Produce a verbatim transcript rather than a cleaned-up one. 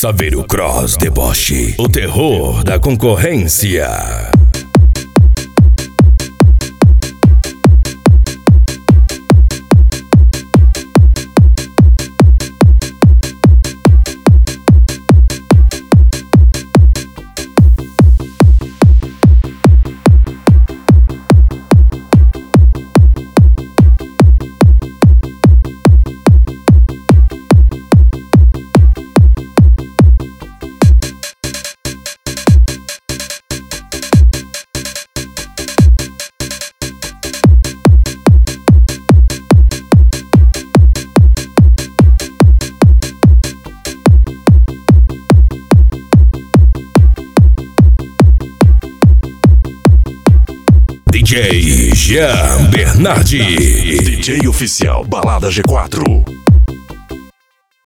Saveiro Cross Deboche, o terror da concorrência. D J Jean Bernardi, D J oficial Balada G quatro.